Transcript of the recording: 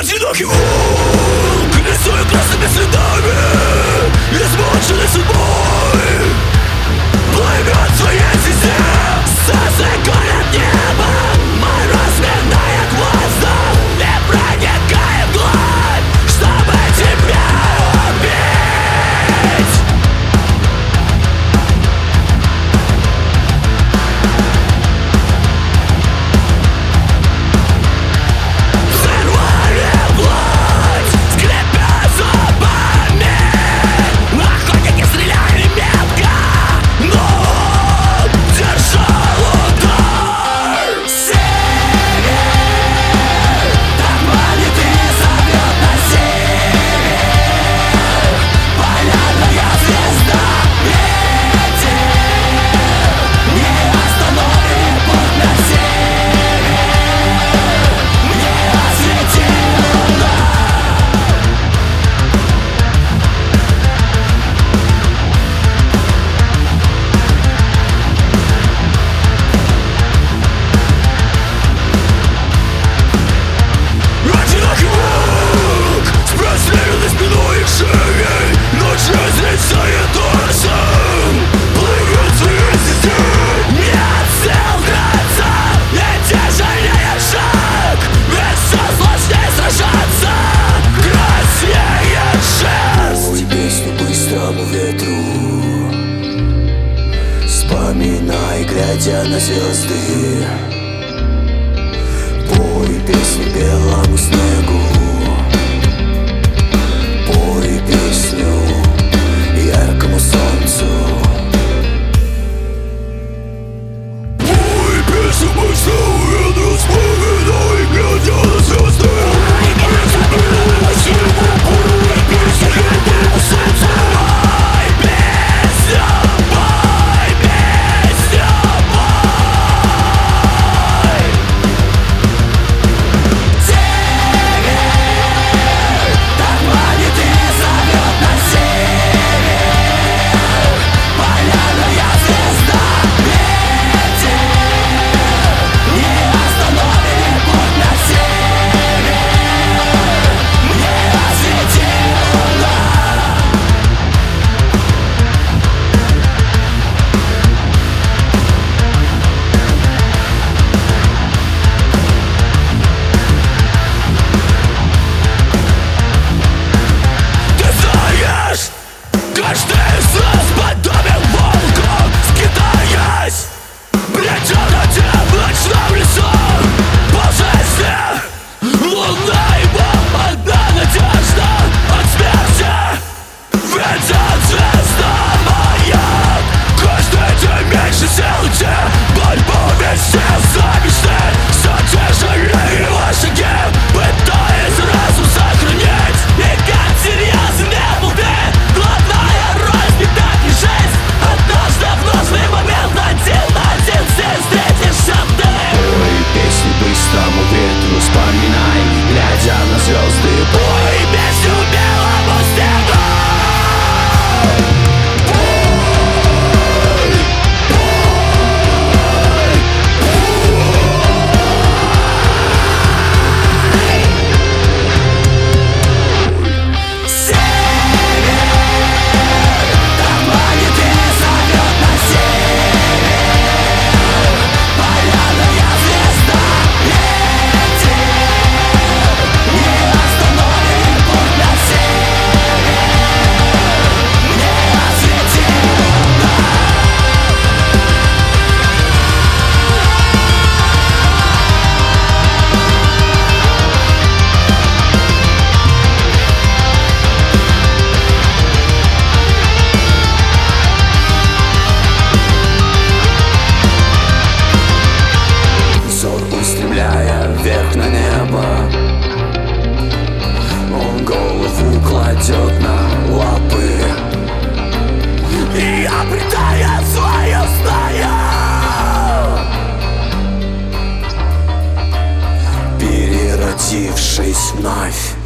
Одинокий волк, рисует красными следами, измученный судьбой, плывет в своей звезде. Солнце горит небо, мороз сменяет воздух, и проникает вглубь, чтобы тебя убить. Взорвали плоть, скрипя зубами, охотники стреляли метко, но он держал удар. Север, так манит и зовет на север, полярная звезда, ветер не остановит путь на север, мне осветила луна. Одинокий волк с простреленной спиной и шеей, ночью зрицает торсом, плывет в своей звезде. Нет сил драться и тяжелее шаг, ведь все сложнее сражаться, краснее шерсть. Пой песню быстрому ветру, вспоминай, глядя на звезды. Пой песню белому снегу, пой песню яркому солнцу. Пой песню быстрому ветру, вспоминай, глядя на звезды. Пой песню белому снегу, пой песню яркому солнцу. Пой песню, пой песню, пой. Север, так манит и зовет на север, полярная звезда, ветер не остановит путь на север, мне осветила луна. Ты знаешь, каждый из нас подобен волку, скитаясь, бреча на ночном лесу. По жизни луна его одна надежда от смерти, ведет звезда маяк. Каждый день меньше сил идти, борьбу вести за мечты, все тяжелее его шаги, пытаясь разум сохранить. И как серьезен был ты, главная рознь, не так и жизнь. Однажды в нужный момент один на один здесь встретишься ты. Пой песню быстрому ветру, вспоминай, глядя на звезды. Пой песню белому снегу. Взор устремляя вверх на небо, он голову кладет на лапы И обретает свое знание, переродившись вновь.